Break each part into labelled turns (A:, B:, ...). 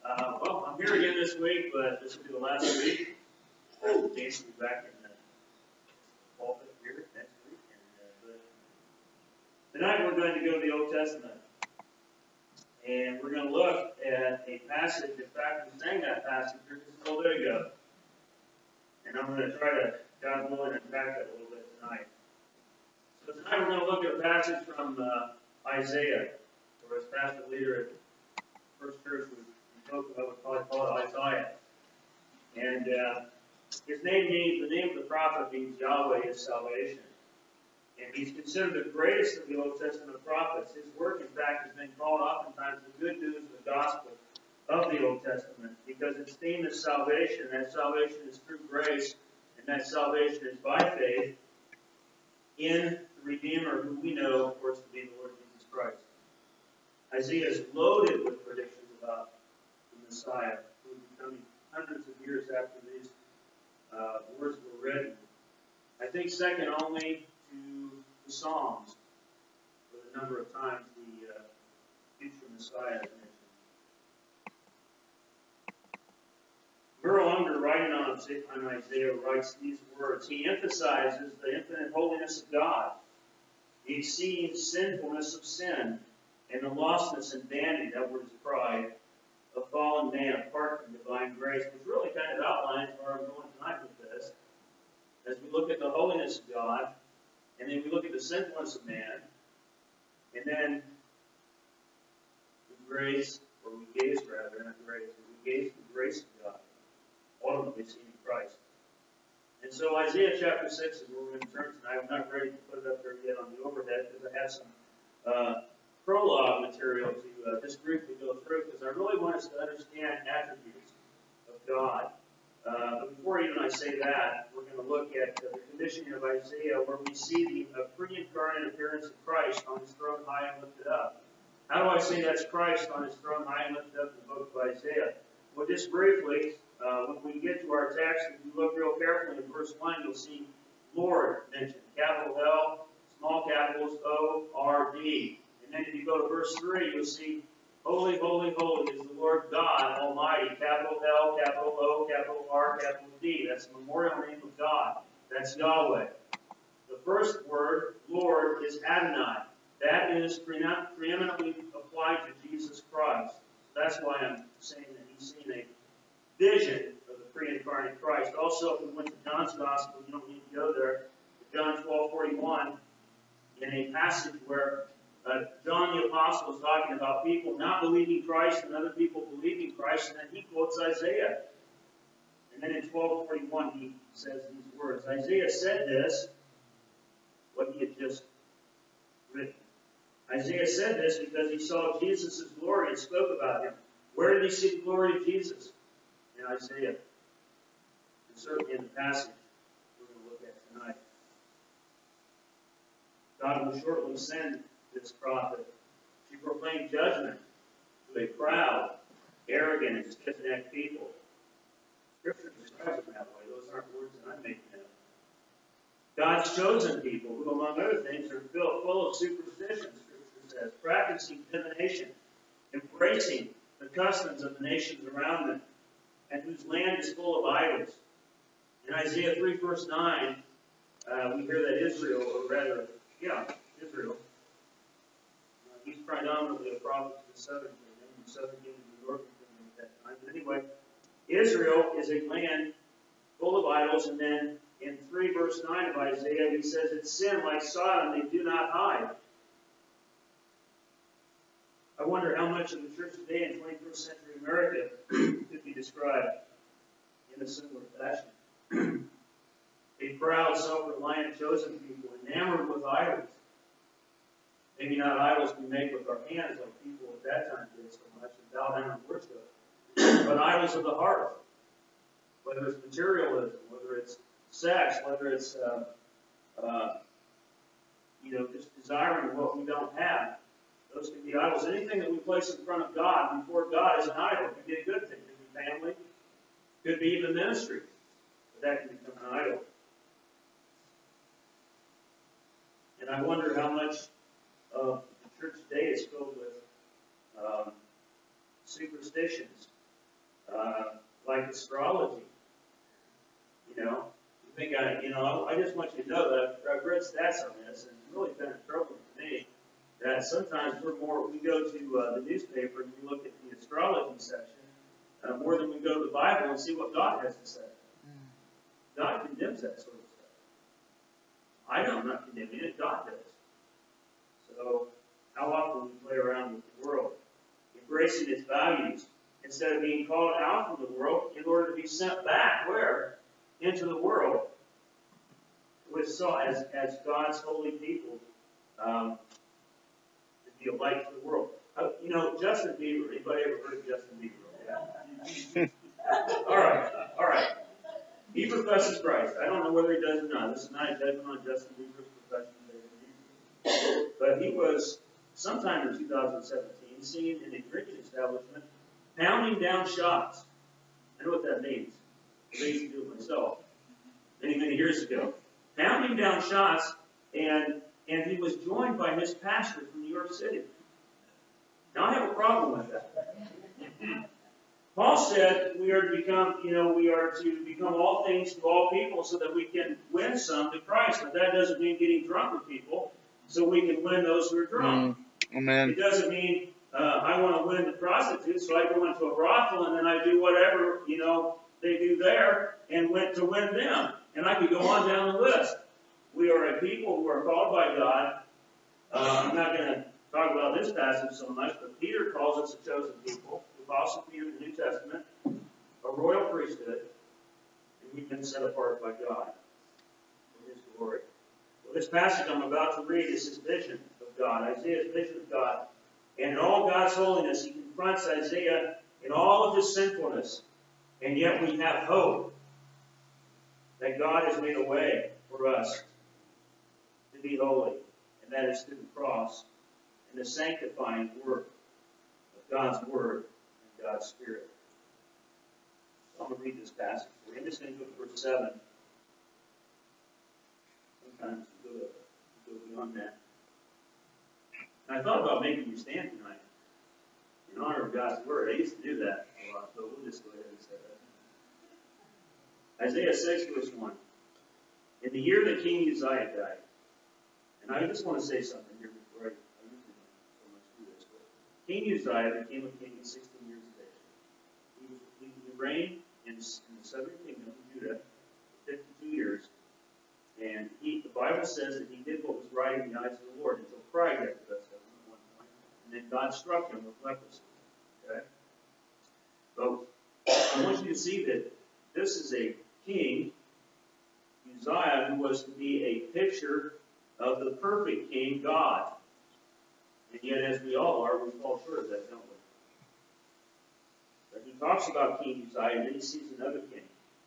A: Well, I'm here again this week, but this will be the last week. James will be back in the pulpit here next week. But tonight we're going to go to the Old Testament. And we're going to look at a passage. In fact, we sang that passage here just a little bit ago. And I'm going to try to, God willing, unpack that a little bit tonight. So tonight we're going to look at a passage from Isaiah, or as pastor leader at First Church we spoke about, we probably call it Isaiah. And his name means, the name of the prophet means Yahweh is salvation. And he's considered the greatest of the Old Testament prophets. His work, in fact, has been called oftentimes the good news of the gospel of the Old Testament, because its theme is salvation. That salvation is through grace, and that salvation is by faith in the Redeemer, who we know, of course, to be the Lord Jesus Christ. Isaiah is loaded with predictions about the Messiah, who will be coming hundreds of years after these words were written. I think second only to the Psalms for the number of times the future Messiah is mentioned. Merrill Unger, writing on Isaiah, writes these words. He emphasizes the infinite holiness of God, the exceeding sinfulness of sin, and the lostness and vanity, that word is pride, of fallen man apart from divine grace, which really kind of outlines where I'm going tonight with this. As we look at the holiness of God, and then we look at the sinfulness of man, and then the grace, or we gaze rather, not grace, but we gaze the grace of God, ultimately seen in Christ. And so Isaiah chapter 6 is where we're going to turn tonight. I'm not ready to put it up there yet on the overhead because I have some prologue material to just briefly go through, because I really want us to understand attributes of God. But before even I say that, we're going to look at the conditioning of Isaiah, where we see the pre-incarnate appearance of Christ on his throne high and lifted up. How do I say that's Christ on his throne high and lifted up in the book of Isaiah? Well, just briefly, when we get to our text, if you look real carefully in verse 1, you'll see Lord mentioned, capital L, small capitals O-R-D. And then if you go to verse 3, you'll see holy, holy, holy is the Lord God Almighty, capital L, capital O, capital R, capital D. That's the memorial name of God. That's Yahweh. The first word, Lord, is Adonai. That is preeminently applied to Jesus Christ. That's why I'm saying that he's seen a vision of the pre-incarnate Christ. Also, if we went to John's Gospel, you don't need to go there, John 12:41, in a passage where John the Apostle is talking about people not believing Christ and other people believing Christ, and then he quotes Isaiah. And then in 12:41 he says these words. Isaiah said this, what he had just written. Isaiah said this because he saw Jesus' glory and spoke about him. Where did he see the glory of Jesus? In Isaiah. And certainly in the passage we're going to look at tonight. God will shortly send this prophet to proclaim judgment to a proud, arrogant, and stiff-necked people. Scripture describes it that way. Those aren't words that I'm making up. God's chosen people, who, among other things, are full of superstition, Scripture says, practicing divination, embracing the customs of the nations around them, and whose land is full of idols. In Isaiah 3, verse 9, we hear that Israel, or rather, Israel, he's predominantly a prophet to the southern kingdom, the southern kingdom and the northern kingdom at that time. But anyway, Israel is a land full of idols, and then in 3 verse 9 of Isaiah, he says, it's sin like Sodom, they do not hide. I wonder how much of the church today in 21st century America could be described in a similar fashion. A proud, self-reliant, chosen people, enamored with idols. Maybe not idols we make with our hands like people at that time did so much and bow down and worship, but idols of the heart. Whether it's materialism, whether it's sex, whether it's just desiring what we don't have. Those can be idols. Anything that we place in front of God, before God, is an idol. It can be a good thing. It could be family. It could be even ministry. But that can become an idol. And I wonder how much of the church today is filled with superstitions like astrology. You think I just want you to know that I've read stats on this, and it's really kind of troubling to me that sometimes we go to the newspaper and we look at the astrology section more than we go to the Bible and see what God has to say. God condemns that sort of stuff. I'm not condemning it, God does. So, how often we play around with the world, embracing its values, instead of being called out from the world in order to be sent back, where? Into the world. As God's holy people, to be a light to the world. Justin Bieber, anybody ever heard of Justin Bieber? Yeah. All right. He professes Christ. I don't know whether he does or not. This is not a judgment on Justin Bieber's profession of Jesus. But he was, sometime in 2017, seen in a drinking establishment, pounding down shots. I know what that means. I used to do it myself many years ago. Pounding down shots, and he was joined by his pastor from New York City. Now, I have a problem with that. Paul said we are to become all things to all people so that we can win some to Christ. But that doesn't mean getting drunk with people so we can win those who are drunk.
B: Amen.
A: It doesn't mean I want to win the prostitutes, so I go into a brothel and then I do whatever, they do there and went to win them. And I could go on down the list. We are a people who are called by God. I'm not going to talk about this passage so much, but Peter calls us a chosen people. The Apostle Peter in the New Testament, a royal priesthood, and we've been set apart by God for His glory. Well, this passage I'm about to read is his vision of God, Isaiah's vision of God. And in all God's holiness, he confronts Isaiah in all of his sinfulness. And yet we have hope that God has made a way for us to be holy. And that is through the cross and the sanctifying work of God's Word and God's Spirit. So I'm going to read this passage for you. I'm just going to go to verse 7. Sometimes we go beyond that. And I thought about making you stand tonight in honor of God's Word. I used to do that a lot, but we'll just go ahead and say that. Isaiah 6, verse 1. In the year that King Uzziah died, and I just want to say something here before I usually don't so much do this, but King Uzziah became a king at 16 years of age. He reigned in the southern kingdom of Judah for 52 years, and the Bible says that he did what was right in the eyes of the Lord until pride got the best of him at one point, and then God struck him with leprosy. Okay? But I want you to see that this is a king, Uzziah, who was to be a picture of the perfect king, God. And yet, as we all are, we fall short of that, don't we? But he talks about King Uzziah, and then he sees another king.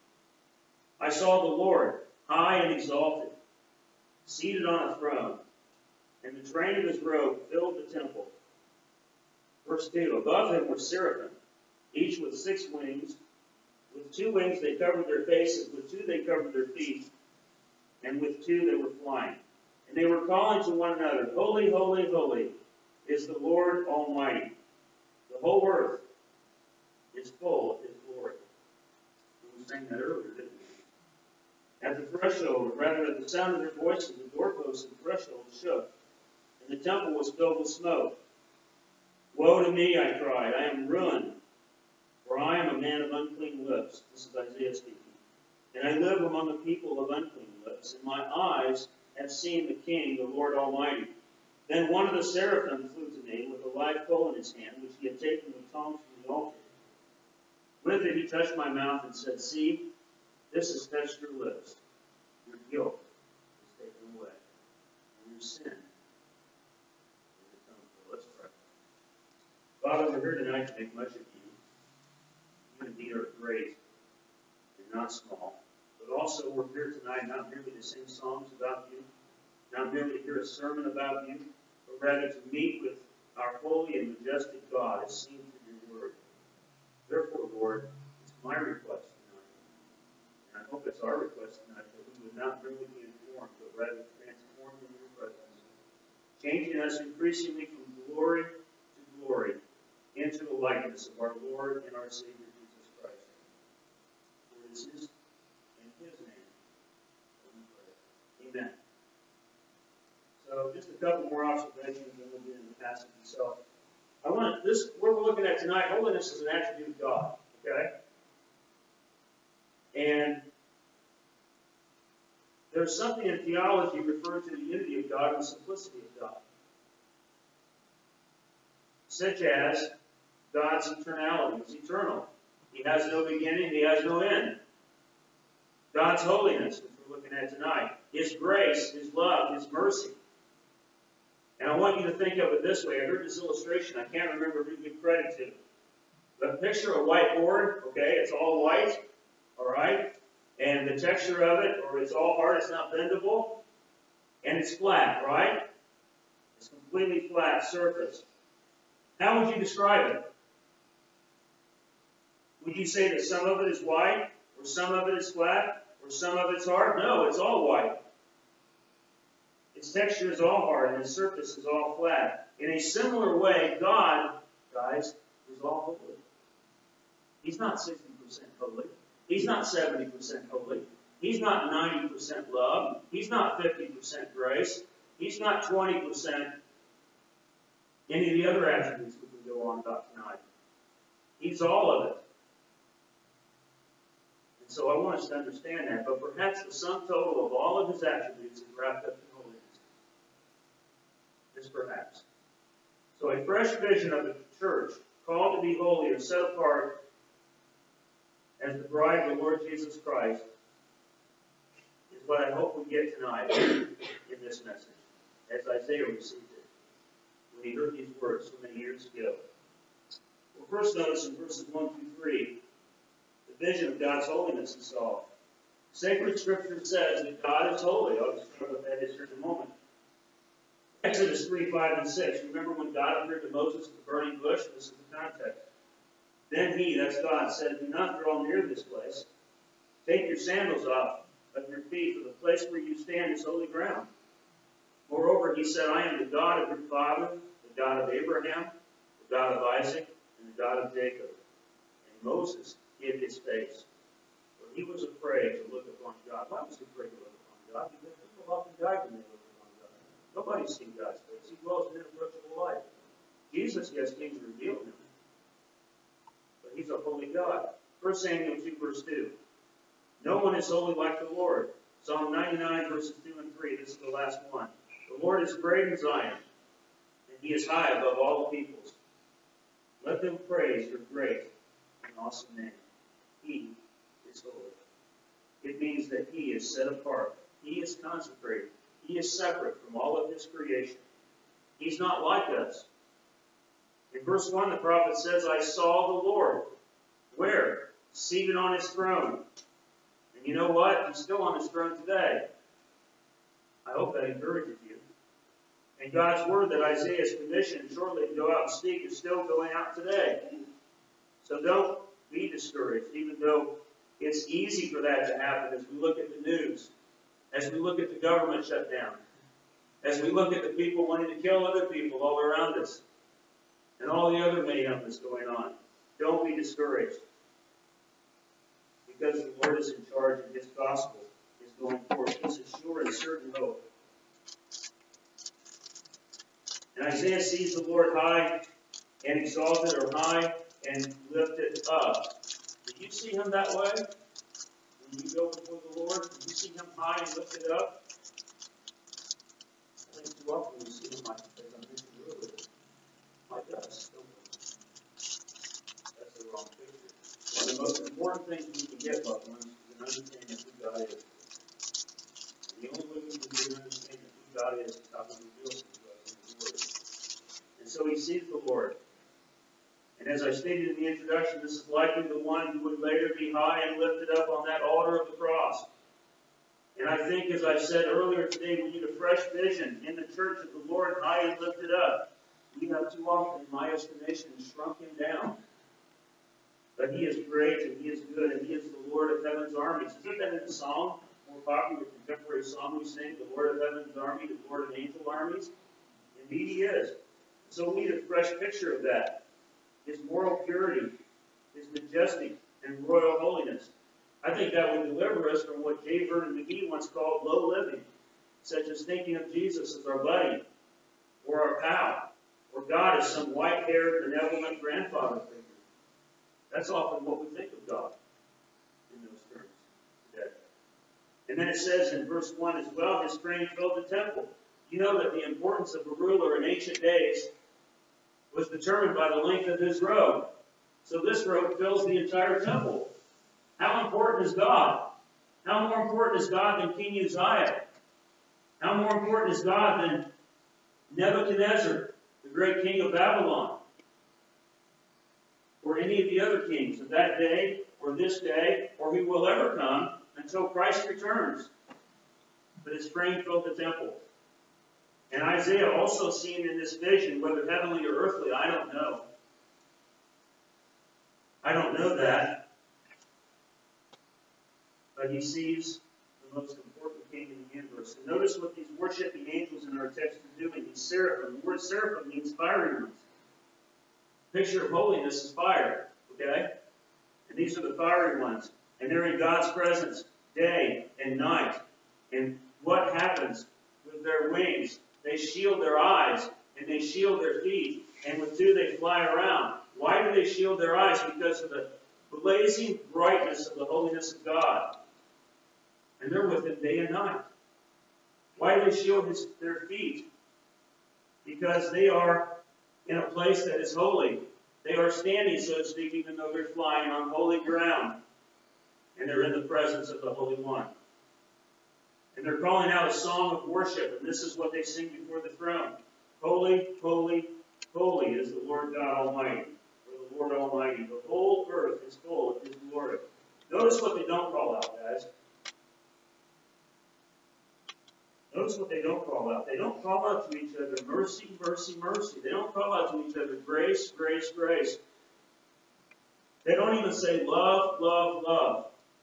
A: I saw the Lord, high and exalted, seated on a throne, and the train of his robe filled the temple. Verse 2, above him were seraphim, each with 6 wings. With 2 wings they covered their faces, with 2 they covered their feet, and with 2 they were flying. And they were calling to one another, Holy, holy, holy is the Lord Almighty. The whole earth is full of His glory. We sang that earlier, didn't we? At the threshold, or rather at the sound of their voices, the doorposts and threshold shook, and the temple was filled with smoke. Woe to me, I cried, I am ruined, for I am a man of unclean lips. This is Isaiah speaking. And I live among a people of unclean lips, and my eyes have seen the King, the Lord Almighty. Then one of the seraphim flew to me with a live coal in his hand, which he had taken with tongs from the altar. With it he touched my mouth and said, See, this has touched your lips. Your guilt is taken away, and your sin is atoned for. Let's pray. Father, we're here tonight to make much of you. You indeed are great and not small. But also we're here tonight not merely to sing songs about you, not merely to hear a sermon about you, but rather to meet with our holy and majestic God as seen through your word. Therefore, Lord, it's my request tonight, and I hope it's our request tonight, that we would not merely be informed, but rather transformed in your presence, changing us increasingly from glory to glory into the likeness of our Lord and our Savior Jesus This is in His name that we pray. Amen. So just a couple more observations, and then we'll get into the passage itself. What we're looking at tonight, holiness is an attribute of God. Okay? And there's something in theology referred to the unity of God and the simplicity of God. Such as God's eternality. He's eternal. He has no beginning. He has no end. God's holiness, which we're looking at tonight. His grace, His love, His mercy. And I want you to think of it this way. I heard this illustration. I can't remember who to give credit to. But picture a whiteboard. Okay, it's all white. All right? And the texture of it, or it's all hard, it's not bendable. And it's flat, right? It's completely flat surface. How would you describe it? Would you say that some of it is white, or some of it is flat, or some of it's hard? No, it's all white. Its texture is all hard, and its surface is all flat. In a similar way, God, guys, is all holy. He's not 60% holy. He's not 70% holy. He's not 90% love. He's not 50% grace. He's not 20% any of the other attributes we can go on about tonight. He's all of it. And so I want us to understand that. But perhaps the sum total of all of His attributes is wrapped up in holiness. Just perhaps. So a fresh vision of the church, called to be holy or set apart as the bride of the Lord Jesus Christ, is what I hope we get tonight in this message, as Isaiah received it when he heard these words so many years ago. Well, first notice in verses 1 through 3, the vision of God's holiness is saw. Sacred Scripture says that God is holy. I'll just talk about that here in a moment. Exodus 3, 5, and 6. Remember when God appeared to Moses at the burning bush? This is the context. Then He, that's God, said, "Do not draw near this place. Take your sandals off of your feet, for the place where you stand is holy ground." Moreover, He said, "I am the God of your father, the God of Abraham, the God of Isaac, and the God of Jacob." And Moses hid his face, for he was afraid to look upon God. Why was he afraid to look upon God? Because people often die when they look upon God. Nobody's seen God's face. He dwells in inapproachable light. Jesus, yes, came to reveal Him. But He's a holy God. 1 Samuel 2, verse 2. No one is holy like the Lord. Psalm 99, verses 2 and 3. This is the last one. The Lord is great in Zion, and He is high above all the peoples. Let them praise Your great and awesome name. He is holy. It means that He is set apart. He is consecrated. He is separate from all of His creation. He's not like us. In verse 1, the prophet says, "I saw the Lord." Where? Seated on His throne. And you know what? He's still on His throne today. I hope that encourages you. And God's word that Isaiah is commissioned shortly to go out and speak is still going out today. So don't be discouraged, even though it's easy for that to happen as we look at the news, as we look at the government shutdown, as we look at the people wanting to kill other people all around us, and all the other mayhem that's going on. Don't be discouraged, because the Lord is in charge and His gospel is going forth. This is sure and certain hope. And Isaiah sees the Lord high and exalted, or high and lifted up. Do you see Him that way? When you go before the Lord, do you see Him high and lifted up? I think too often we see Him like, as I mentioned earlier, like us. That's the wrong picture. One of the most important things we can get, loved ones, is an understanding of who God is. And the only way we can get an understanding of who God is how He reveals Him to us in His Word. And so He sees the Lord. And as I stated in the introduction, this is likely the one who would later be high and lifted up on that altar of the cross. And I think, as I said earlier today, we need a fresh vision in the church of the Lord high and lifted up. We have too often, in my estimation, shrunk Him down. But He is great, and He is good, and He is the Lord of heaven's armies. Isn't that in the song, more popular contemporary song we sing, the Lord of heaven's army, the Lord of angel armies? Indeed He is. So we need a fresh picture of that. His moral purity, His majestic and royal holiness. I think that would deliver us from what J. Vernon McGee once called low living, such as thinking of Jesus as our buddy, or our pal, or God as some white-haired, benevolent grandfather figure. That's often what we think of God in those terms today. And then it says in verse 1 as well, his train filled the temple. You know that the importance of a ruler in ancient days was determined by the length of his robe. So this robe fills the entire temple. How important is God? How more important is God than King Uzziah? How more important is God than Nebuchadnezzar, the great king of Babylon? Or any of the other kings of that day, or this day, or who will ever come until Christ returns? But his train filled the temple. And Isaiah also seen in this vision, whether heavenly or earthly, I don't know. I don't know that. But he sees the most important king in the universe. And notice what these worshiping angels in our text are doing. These seraphim. The word seraphim means fiery ones. The picture of holiness is fire. Okay? And these are the fiery ones. And they're in God's presence day and night. And what happens with their wings? They shield their eyes and they shield their feet. And with two they fly around. Why do they shield their eyes? Because of the blazing brightness of the holiness of God. And they're with him day and night. Why do they shield their feet? Because they are in a place that is holy. They are standing, so to speak, even though they're flying on holy ground. And they're in the presence of the Holy One. And they're calling out a song of worship, and this is what they sing before the throne. Holy, holy, holy is the Lord God Almighty, or the Lord Almighty. The whole earth is full of his glory. Notice what they don't call out, guys. Notice what they don't call out. They don't call out to each other, mercy, mercy, mercy. They don't call out to each other, grace, grace, grace. They don't even say love, love, love.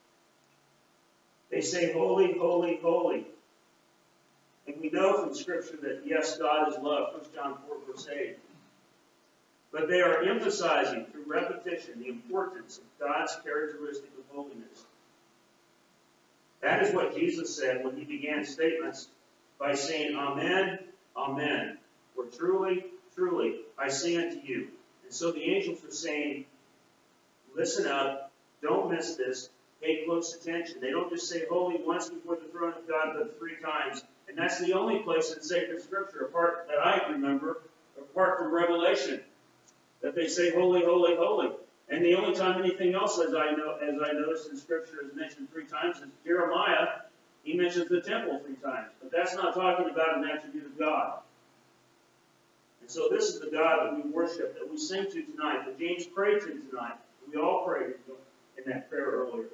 A: They say holy, holy, holy. And we know from Scripture that, yes, God is love, 1 John 4, verse 8. But they are emphasizing through repetition the importance of God's characteristic of holiness. That is what Jesus said when he began statements by saying, Amen, Amen. Or truly, truly, I say unto you. And so the angels are saying, listen up, don't miss this, pay close attention. They don't just say holy once before the throne of God, but 3 times. And that's the only place in sacred Scripture, apart that I remember, apart from Revelation, that they say holy, holy, holy. And the only time anything else, as I noticed in Scripture, is mentioned 3 times is Jeremiah. He mentions the temple 3 times. But that's not talking about an attribute of God. And so this is the God that we worship, that we sing to tonight, that James prayed to tonight. We all prayed in that prayer earlier.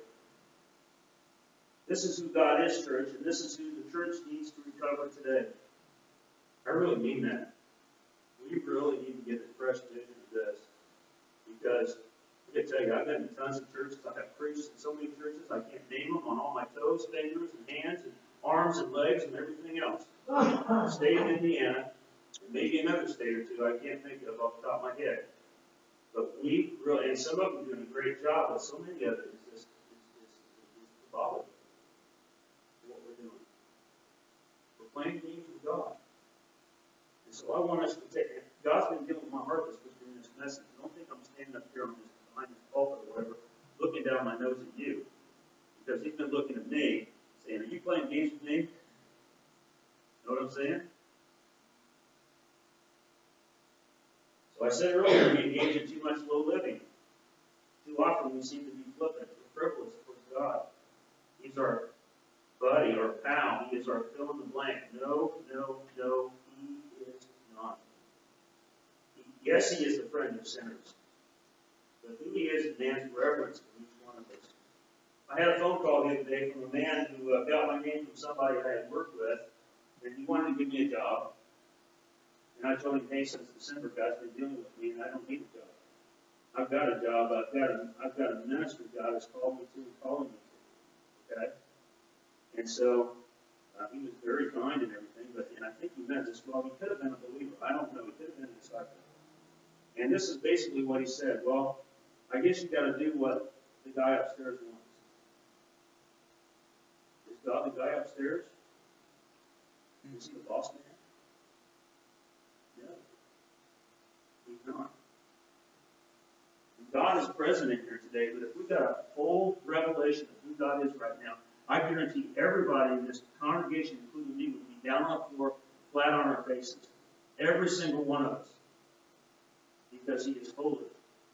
A: This is who God is, church, and this is who the church needs to recover today. I really mean that. We really need to get a fresh vision of this. Because, I tell you, I've been in tons of churches. I have preached in so many churches, I can't name them on all my toes, fingers, and hands, and arms, and legs, and everything else. State of Indiana, and maybe another state or two I can't think of off the top of my head. But we really, and some of them are doing a great job, but so many of it is just symbolic of what we're doing. We're playing games with God. And so I want us to take it. God's been giving my heart this week in this message. Don't think I'm standing up here behind this pulpit or whatever, looking down my nose at you. Because he's been looking at me, saying, are you playing games with me? Know what I'm saying? So I said earlier, we engage in too much low living. Too often we seem to be flippant or frivolous towards God. He's our buddy, our pal. He is our fill in the blank. No, no, no, he is not. Yes, he is the friend of sinners. But who he is demands reverence from each one of us. I had a phone call the other day from a man who got my name from somebody I had worked with, and he wanted to give me a job. And I told him, hey, since December, God's been dealing with me, and I don't need a job. I've got a job. I've got a ministry God has called me to and calling me to. Okay? And so he was very kind and everything, and I think he meant this well. He could have been a believer. I don't know. He could have been a disciple. And this is basically what he said. Well, I guess you got to do what the guy upstairs wants. God the guy upstairs? Is he the boss man? No. He's not. And God is present in here today, but if we've got a full revelation of who God is right now, I guarantee everybody in this congregation, including me, would be down on the floor, flat on our faces. Every single one of us. Because He is holy.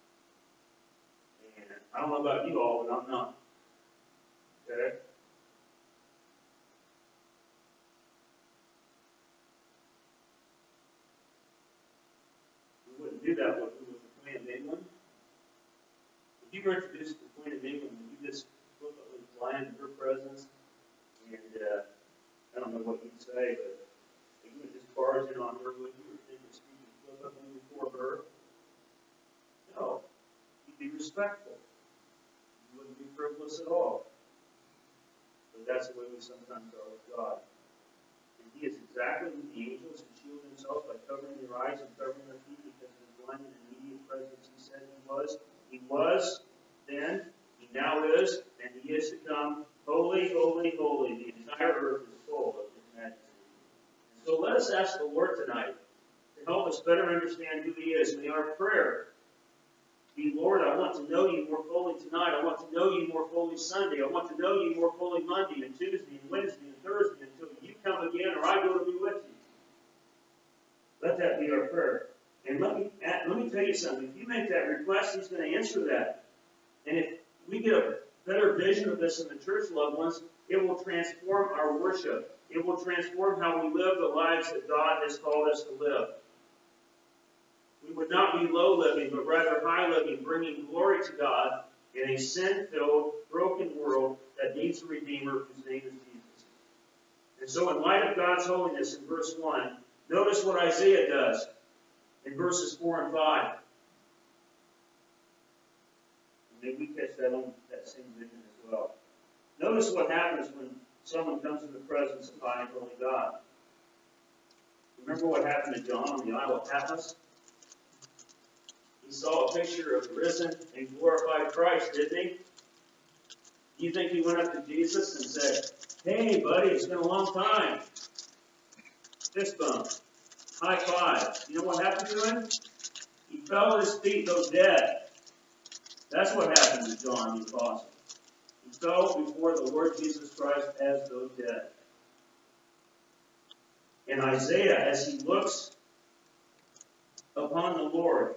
A: And I don't know about you all, but I'm not. Okay? We wouldn't do that with the Queen of England. If you were introduced to the Queen of England, would you just flippantly fly into her presence? And I don't know what you'd say, but you would just barge in on her, would you? Or think of speaking flippantly before her? No. You'd be respectful. You wouldn't be frivolous at all. But that's the way we sometimes are with God. And He is exactly with the angels who shield Himself by covering their eyes and covering their feet because of His blind and immediate presence. He said He was. He was then, He now is, and He is to come. Holy, holy, holy. The entire earth is full of His majesty. And so let us ask the Lord tonight to help us better understand who He is. May our prayer be, Lord, I want to know You more fully tonight. I want to know You more fully Sunday. I want to know You more fully Monday and Tuesday and Wednesday and Thursday until You come again or I go to be with You. Let that be our prayer. And let me tell you something. If you make that request, He's going to answer that. And if we get a better vision of this in the church, loved ones, it will transform our worship. It will transform how we live the lives that God has called us to live. We would not be low living, but rather high living, bringing glory to God in a sin-filled, broken world that needs a Redeemer whose name is Jesus. And so in light of God's holiness in verse 1, notice what Isaiah does in verses 4 and 5. Maybe we catch that on that same vision as well. Notice what happens when someone comes in the presence of high and holy God. Remember what happened to John on the Isle of Patmos? He saw a picture of the risen and glorified Christ, didn't he? Do you think he went up to Jesus and said, "Hey, buddy, it's been a long time"? Fist bump. High five. You know what happened to him? He fell at his feet, though dead. That's what happened to John the Apostle. He fell before the Lord Jesus Christ as though dead. And Isaiah, as he looks upon the Lord,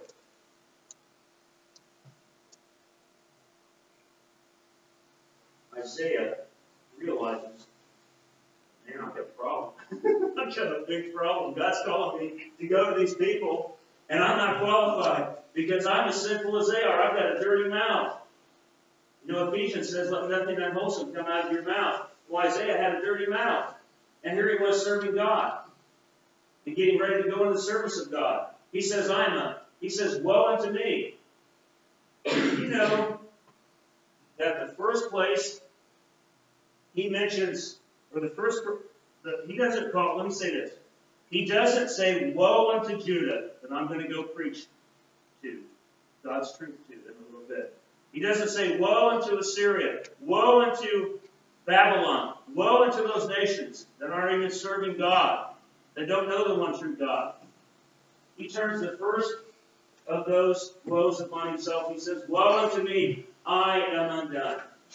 A: Isaiah realizes, man, I've got a problem. I've got a big problem. God's calling me to go to these people, and I'm not qualified because I'm as sinful as they are. I've got a dirty mouth. You know, Ephesians says, let nothing unwholesome come out of your mouth. Well, Isaiah had a dirty mouth. And here he was serving God and getting ready to go into the service of God. He says, he says, woe unto me. You know that the first place he mentions, or the first, he doesn't call, let me say this. He doesn't say, woe unto Judah, that I'm going to go preach to God's truth to in a little bit. He doesn't say, woe unto Assyria, woe unto Babylon, woe unto those nations that aren't even serving God, that don't know the one true God. He turns the first of those woes upon himself. He says, woe unto me, I am undone.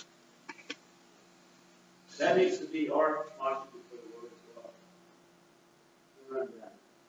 A: That needs to be our posture for the Lord as well. We're undone.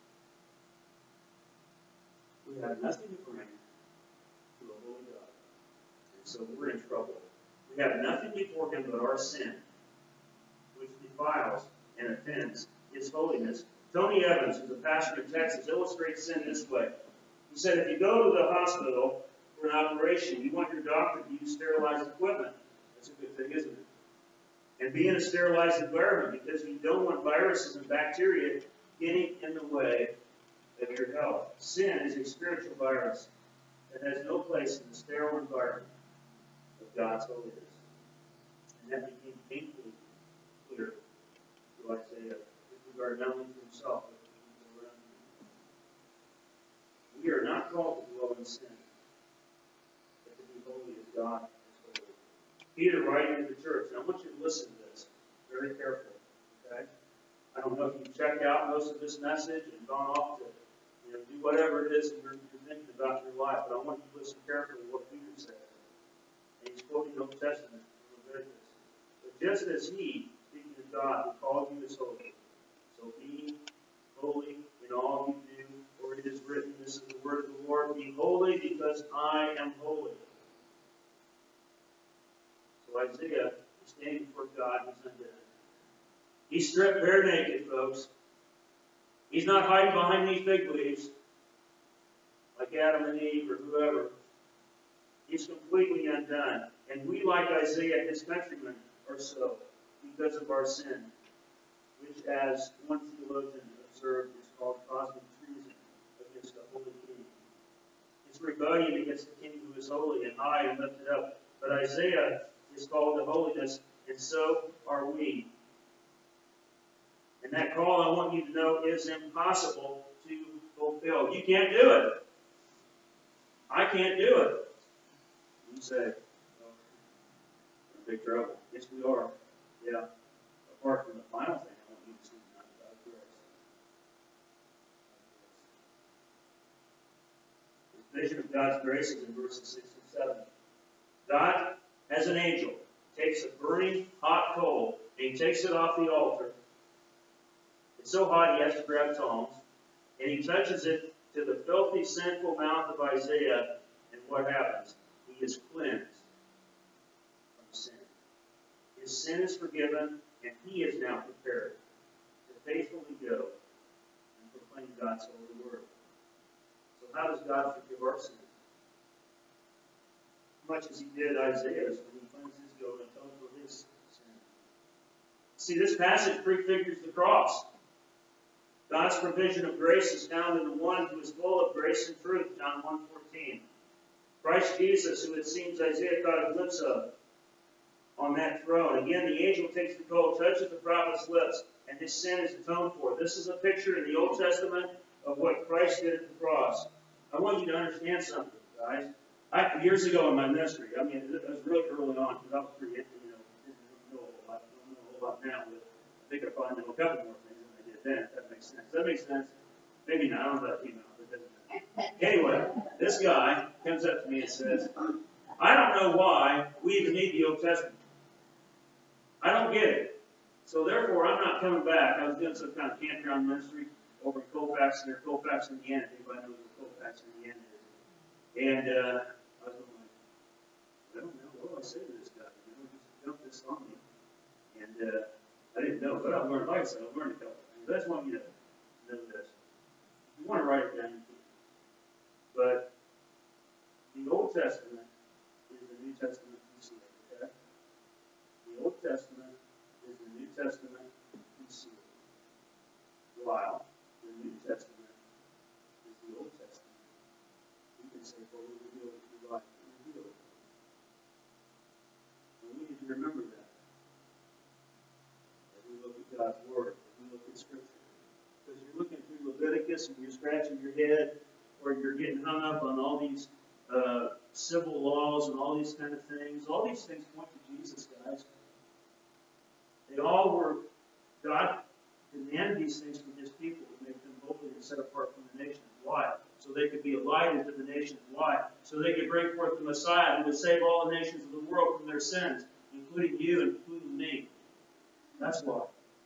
A: We have nothing to bring to a holy God. And so we're in trouble. We have nothing before Him but our sin, which defiles and offends His holiness. Tony Evans, who's a pastor in Texas, illustrates sin this way. He said, if you go to the hospital for an operation, you want your doctor to use sterilized equipment. That's a good thing, isn't it? And be in a sterilized environment because you don't want viruses and bacteria getting in the way of your health. Sin is a spiritual virus that has no place in the sterile environment of God's holiness. And that became painfully clear to Isaiah with regard not only to himself, but to people around him. We are not called to dwell in sin, but to be holy as God is holy. Peter, writing to the church, and I want you to listen to this very carefully. Okay? I don't know if you've checked out most of this message and gone off to do whatever it is that you're thinking about in your life, but I want you to listen carefully to what Peter says. And he's quoting the Old Testament from Leviticus. But just as he, speaking of God, who called you is holy, so be holy in all you do, for it is written, this is the word of the Lord, be holy because I am holy. So Isaiah is standing before God, he's undone. He's stripped bare naked, folks. He's not hiding behind these fig leaves like Adam and Eve or whoever. He's completely undone. And we, like Isaiah, his countrymen, are so because of our sin, which, as one theologian observed, is called cosmic treason against the holy king. It's rebellion against the king who is holy and high and lifted up. But Isaiah is called to holiness, and so are we. And that call, I want you to know, is impossible to fulfill. You can't do it. I can't do it. You say, well, we're in big trouble. Yes, we are. Yeah. Apart from the final thing, I want you to see tonight about grace. The vision of God's grace is in verses 6 and 7. God, as an angel, takes a burning hot coal and he takes it off the altar. It's so hot he has to grab tongs, and he touches it to the filthy, sinful mouth of Isaiah, and what happens? He is cleansed from sin. His sin is forgiven, and he is now prepared to faithfully go and proclaim God's holy word. So how does God forgive our sins? Much as he did Isaiah's when he cleansed his goat and atoned for his sin. See, this passage prefigures the cross. God's provision of grace is found in the one who is full of grace and truth, John 1:14. Christ Jesus, who it seems Isaiah caught a glimpse of on that throne. Again, the angel takes the coal, touches the prophet's lips, and his sin is atoned for. This is a picture in the Old Testament of what Christ did at the cross. I want you to understand something, guys. Years ago in my ministry, it was really early on, because I was pretty, didn't know a whole lot now, but I think I probably know a couple more things than I did then, if that makes sense. Does that make sense? Maybe not. I don't know about female, but it doesn't matter. Anyway, this guy comes up to me and says, I don't know why we even need the Old Testament. I don't get it. So therefore, I'm not coming back. I was doing some kind of campground ministry over in Colfax, near Colfax, Indiana. Anybody knows where Colfax, Indiana is? And I was going like, I don't know. What do I say to this guy? Just dump this on me. And I didn't know, but I learned, like I said, I learned a couple things. I just want you to know this. You want to write it down. But the Old Testament is the New Testament concealed. Okay? The Old Testament is the New Testament concealed. While the New Testament is the Old Testament. You can say, well, we reveal it through life. We reveal it. And we need to remember that as we look at God's Word, as we look at Scripture. Because you're looking through Leviticus and you're scratching your head, or you're getting hung up on all these civil laws and all these kind of things. All these things point to Jesus, guys. They all were, God demanded these things from his people to make them holy and set apart from the nations. Why? So they could be a light into the nations. Why? So they could bring forth the Messiah who would save all the nations of the world from their sins, including you and including me. That's why.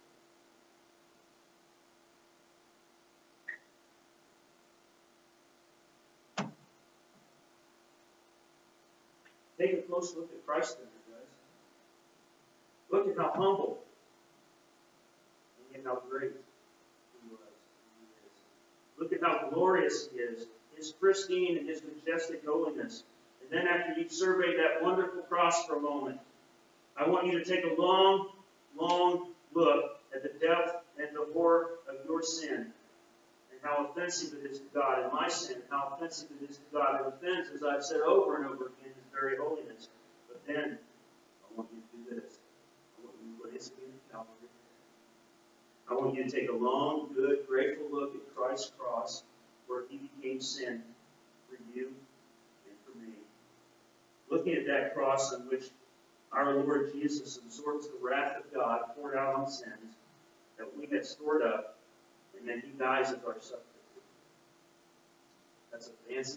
A: Take a close look at Christ there, guys. Look at how humble and yet how great he was. He is. Look at how glorious he is. His pristine and his majestic holiness. And then after you've surveyed that wonderful cross for a moment, I want you to take a long, long look at the depth and the horror of your sin. How offensive it is to God in my sin, how offensive it is to God. It offends, as I've said over and over again, His very holiness. But then, I want you to do this. I want you to put His feet in Calvary. I want you to take a long, good, grateful look at Christ's cross, where He became sin for you and for me. Looking at that cross on which our Lord Jesus absorbs the wrath of God poured out on sins that we had stored up, and then he dies as our substitute. That's a fancy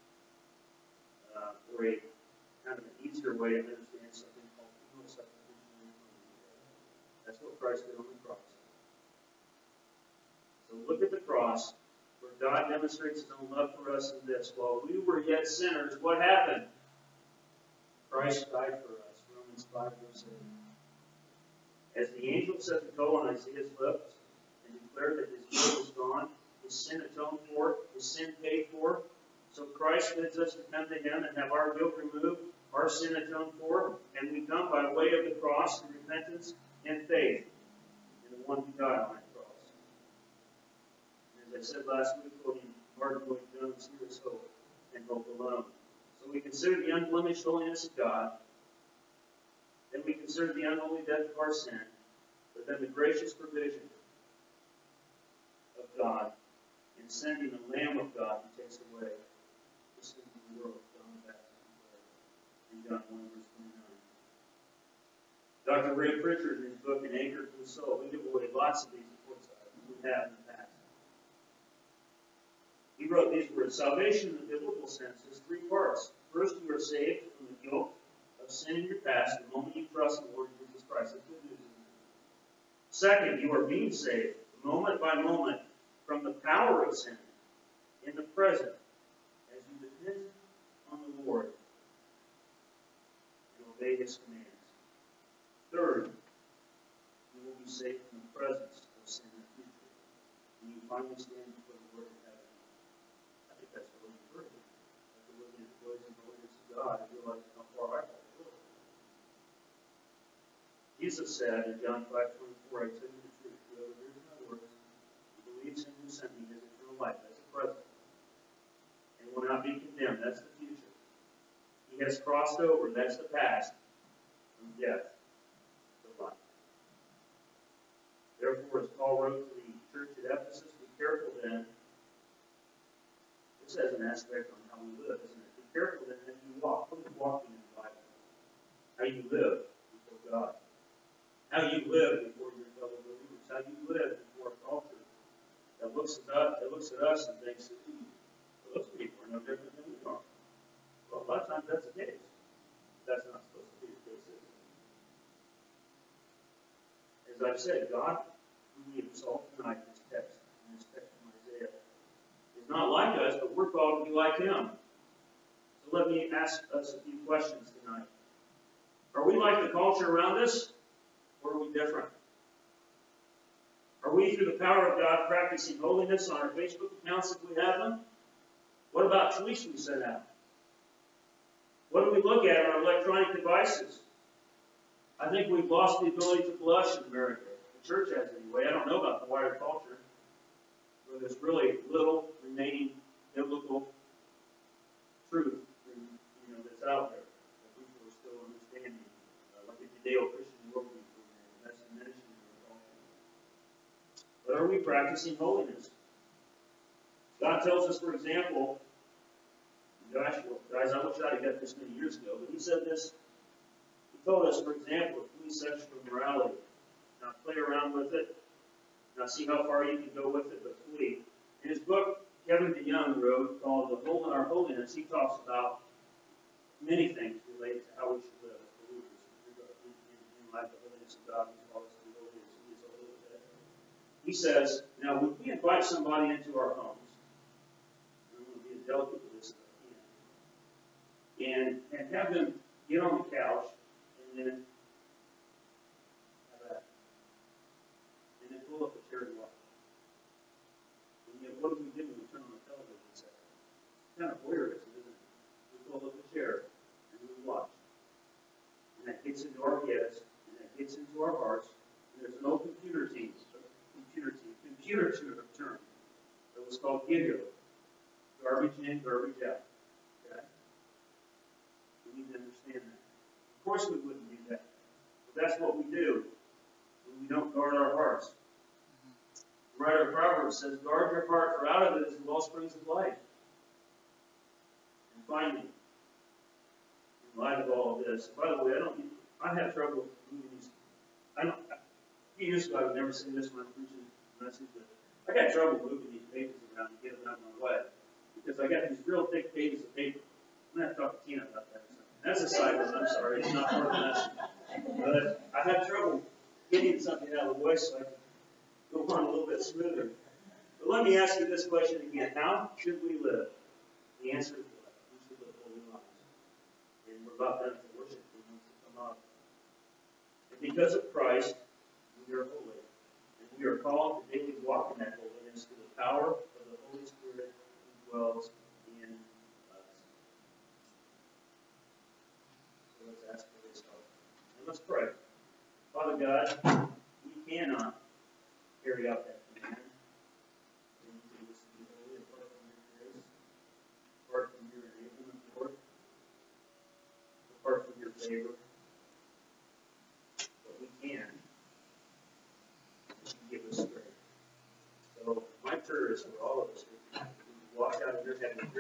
A: or a kind of an easier way to understand something called penal substitution. That's what Christ did on the cross. So look at the cross, where God demonstrates his own love for us in this. While we were yet sinners, what happened? Christ died for us. Romans 5, verse 8. As the angel set the coal on Isaiah's lips and declared that his guilt was gone, his sin atoned for, his sin paid for, so Christ bids us to come to him and have our guilt removed, our sin atoned for, and we come by way of the cross in repentance and faith in the one who died on that cross. And as I said last week, quoting Martin Lloyd-Jones, here is hope, and hope alone. So we consider the unblemished holiness of God, then we consider the unholy death of our sin, but then the gracious provision of God in sending the Lamb of God who takes away the sins of the world, John the Baptist in John 1, verse 29. Dr. Ray Pritchard, in his book, An Anchor for the Soul, we give away lots of these reports we have in the past. He wrote these words: salvation in the biblical sense is three parts. First, you are saved from the guilt of sin in your past the moment you trust in the Lord Jesus Christ. That's good news. Second, you are being saved moment by moment from the power of sin in the present as you depend on the Lord and obey his commands. Third, you will be saved from the presence of sin in the future when you finally stand before the Lord in heaven. I think that's really encouraging. After looking at the ways and holiness of God and realizing how far I fall short. Jesus said in John 5:24, I tell you the truth, whoever hears my words and believes him who sent me has eternal life. That's the present. And will not be condemned. That's the future. He has crossed over. That's the past. From death to life. Therefore, as Paul wrote to the church at Ephesus, be careful then. This has an aspect on how we live, isn't it? Be careful then that you walk. What is walking in the Bible? How you live before God. How you live before your fellow believers. How you live before a culture that looks at us and thinks that those people are no different than we are. Well, a lot of times that's the case. That's not supposed to be the case, is it? As I've said, God, whom we exalt tonight in this text from Isaiah, is not like us, but we're called to be like him. So let me ask us a few questions tonight. Are we like the culture around us, or are we different? Are we, through the power of God, practicing holiness on our Facebook accounts if we have them? What about tweets we send out? What do we look at on our electronic devices? I think we've lost the ability to blush in America. The church has anyway. I don't know about the wider culture, where there's really little remaining biblical truth that's out there that people are still understanding, like the Judeo-Christian worldview program. That's diminishing in our culture. But are we practicing holiness? God tells us, for example, Joshua, guys, I wish I'd have got this many years ago, but he said this. He told us, for example, to flee sexual immorality. Not play around with it, not see how far you can go with it, but flee. In his book, Kevin DeYoung wrote, called The Hole in Our Holiness, he talks about many things related to how we should live as believers in light of the holiness of God. He's called us to be holy as he is holy. He says, now, when we invite somebody into our homes, I'm going to be as delicate with this as I can, and have them get on the couch and then pull up a chair and watch. And yet, what do we do when we turn on the television set? It's kind of voyeurism, isn't it? We pull up a chair and we watch. And that gets into our heads, and that gets into our hearts. And there's an old computer term that was called Gideo. Garbage in, garbage out. Okay? We need to understand that. Of course we wouldn't do that. But that's what we do when we don't guard our hearts. The writer of Proverbs says, guard your heart, for out of it is the wellsprings of life. And finally, in light of all of this, by the way, I have trouble moving these. I don't. A few years ago, I've never seen this when I'm preaching a message, but I got trouble moving these pages around and getting them out of my way because I got these real thick pages of paper. I'm gonna have to talk to Tina about that. That's a side note. I'm sorry, it's not part of the message. But I have trouble getting something out of the way so I can go on a little bit smoother. But let me ask you this question again: how should we live? The answer is what? We should live holy lives. And we're about done to worship. We want to come up. And because of Christ, we are holy. And we are called to daily walk in that holiness through the power of the Holy Spirit who dwells in us. So let's ask for this help. And let's pray. Father God, we cannot carry out that command. We need to be holy apart from your grace, apart from your enablement, Lord, apart from your favor. But we can. Give us strength. So my prayer is for all of us to walk out of here having